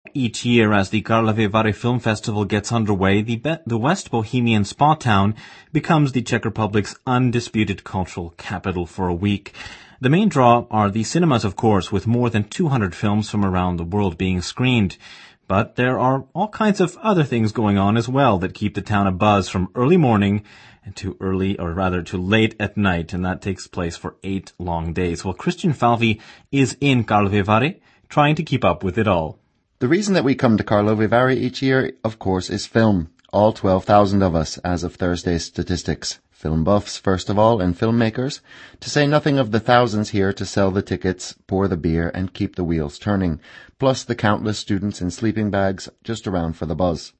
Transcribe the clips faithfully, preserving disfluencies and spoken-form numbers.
Each year, as the Karlovy Vary Film Festival gets underway, the, Be- the West Bohemian spa town becomes the Czech Republic's undisputed cultural capital for a week. The main draw are the cinemas, of course, with more than two hundred films from around the world being screened. But there are all kinds of other things going on as well that keep the town abuzz from early morning to early, or rather to late at night, and that takes place for eight long days. Well, Christian Falvey is in Karlovy Vary, trying to keep up with it all. The reason that we come to Karlovy Vary each year, of course, is film. All twelve thousand of us, as of Thursday's statistics. Film buffs, first of all, and filmmakers, to say nothing of the thousands here to sell the tickets, pour the beer, and keep the wheels turning, plus the countless students in sleeping bags just around for the buzz.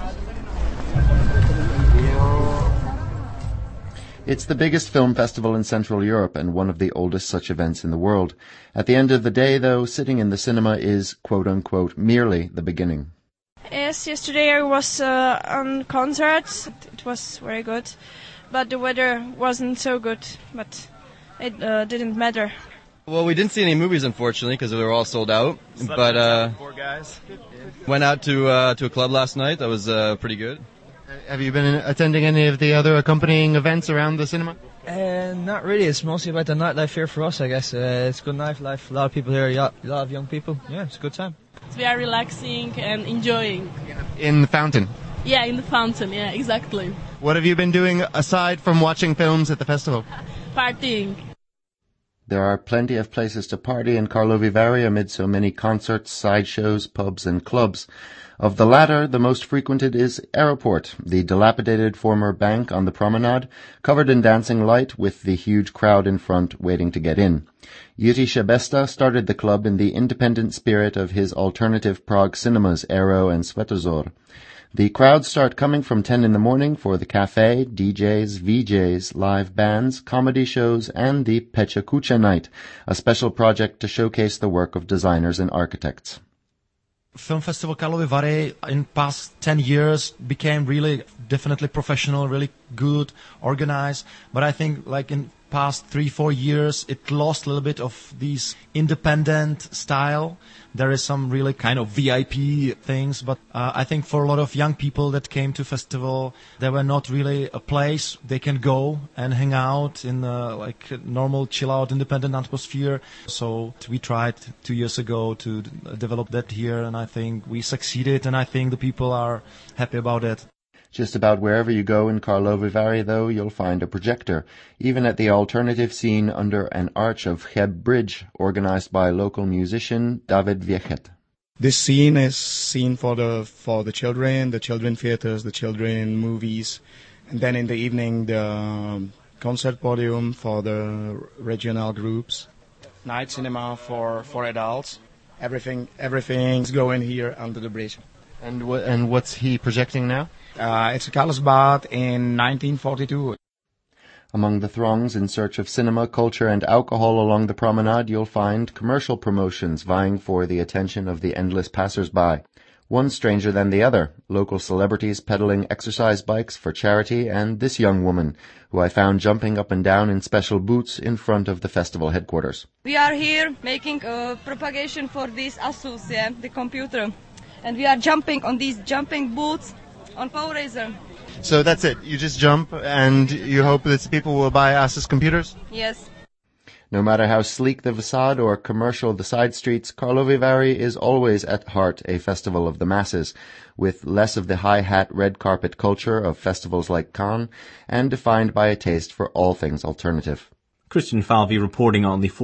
It's the biggest film festival in Central Europe and one of the oldest such events in the world. At the end of the day, though, sitting in the cinema is, quote-unquote, merely the beginning. Yes, yesterday I was uh, on concerts. It was very good, but the weather wasn't so good, but it uh, didn't matter. Well, we didn't see any movies, unfortunately, because they were all sold out. Slept but uh, four guys. Went out to uh, to a club last night. That was uh, pretty good. Have you been attending any of the other accompanying events around the cinema? Uh, not really. It's mostly about the nightlife here for us, I guess. Uh, it's good nightlife. A lot of people here, a lot of young people. Yeah, it's a good time. We are relaxing and enjoying. In the fountain? Yeah, in the fountain. Yeah, exactly. What have you been doing aside from watching films at the festival? Partying. There are plenty of places to party in Karlovy Vary amid so many concerts, sideshows, pubs and clubs. Of the latter, the most frequented is Aeroport, the dilapidated former bank on the promenade, covered in dancing light with the huge crowd in front waiting to get in. Jiří Šebesta started the club in the independent spirit of his alternative Prague cinemas Aero and Svetozor. The crowds start coming from ten in the morning for the cafe, D Js, V Js, live bands, comedy shows, and the Pecha Kucha night, a special project to showcase the work of designers and architects. Film Festival Karlovy Vary in past ten years became really definitely professional, really good, organized. But I think like in past three, four years, it lost a little bit of these independent style. There is some really kind of V I P things, but uh, I think for a lot of young people that came to festival, there were not really a place they can go and hang out in a, like a normal chill out independent atmosphere. So we tried two years ago to d- develop that here, and I think we succeeded, and I think the people are happy about it. Just about wherever you go in Karlovy Vary, though, you'll find a projector, even at the alternative scene under an arch of Cheb Bridge, organized by local musician David Viechet. This scene is seen for the for the children, the children theaters, the children movies, and then in the evening the concert podium for the regional groups, night cinema for, for adults. Everything everything's going here under the bridge. And what and what's he projecting now? Uh, it's a Carlsbad in nineteen forty-two. Among the throngs in search of cinema, culture and alcohol along the promenade, you'll find commercial promotions vying for the attention of the endless passers-by. One stranger than the other, local celebrities peddling exercise bikes for charity, and this young woman, who I found jumping up and down in special boots in front of the festival headquarters. We are here making a propagation for this Asus, yeah, the computer. And we are jumping on these jumping boots on PowerRaiser. So that's it. You just jump and you hope that people will buy Asus computers? Yes. No matter how sleek the facade or commercial the side streets, Karlovy Vary is always at heart a festival of the masses, with less of the high-hat red carpet culture of festivals like Cannes, and defined by a taste for all things alternative. Christian Falvey reporting on the